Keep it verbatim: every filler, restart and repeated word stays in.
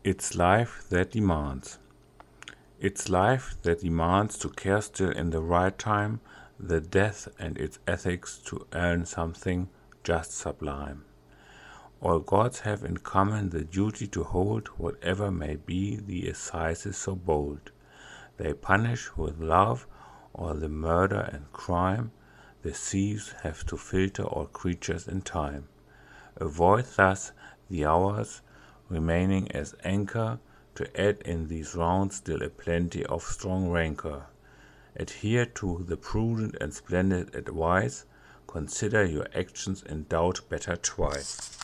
It's life that demands. It's life that demands to care still in the right time, the death and its ethics to earn something just sublime. All gods have in common the duty to hold whatever may be the assizes so bold. They punish with love all the murder and crime. The thieves have to filter all creatures in time. Avoid thus the hours remaining as anchor, to add in these rounds still a plenty of strong rancor. Adhere to the prudent and splendid advice, consider your actions in doubt better twice.